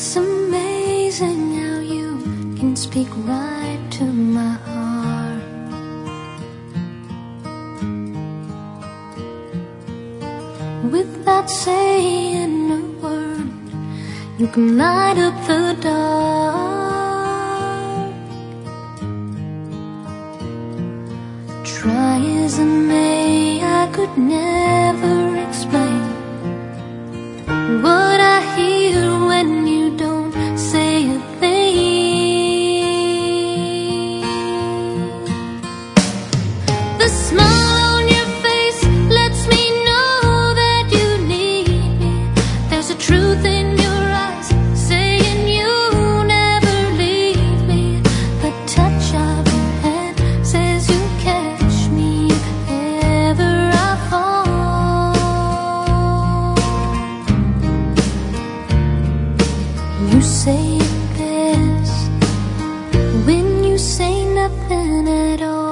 It's amazing how you can speak right to my heart. Without saying a word, you can light up the dark. Try as I may, I could never explain what I hear when you don't say a thing. The smile on your face lets me know that you need me. There's a truth in your eyes saying you never leave me. The touch of your hand says you catch me if ever I fall. You say it best when you say nothing at all.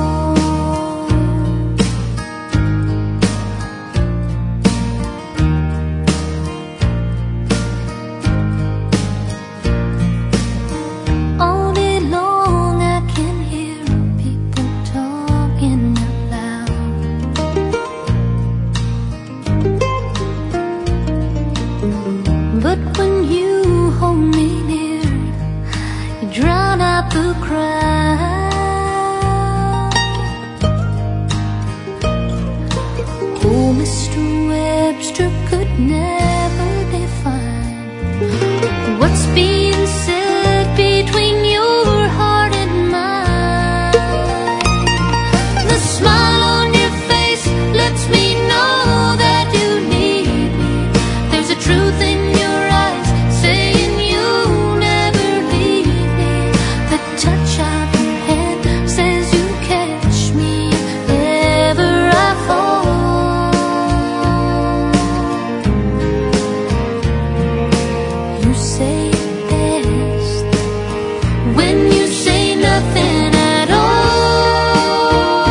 All day long I can hear people talking out loud. But when you hold me near, you drown out the crowd. Oh, Mr. Webster could never define what's being said between your heart and mine. The smile on your face lets me know that you need me. There's a truth in your eyes saying you never leave me. The touch of your hand says you catch me if ever I fall. You say it best when you say nothing at all.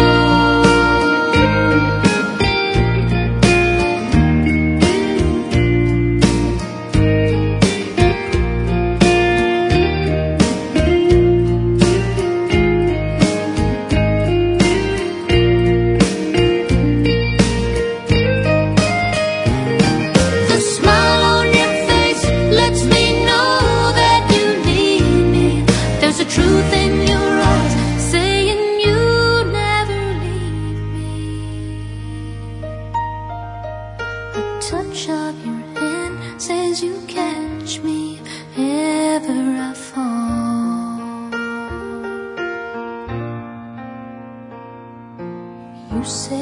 The smile on your face lets me know that you need me. There's a truth in your eyes saying you never leave me. The touch of your hand says you catch me if ever I fall. You say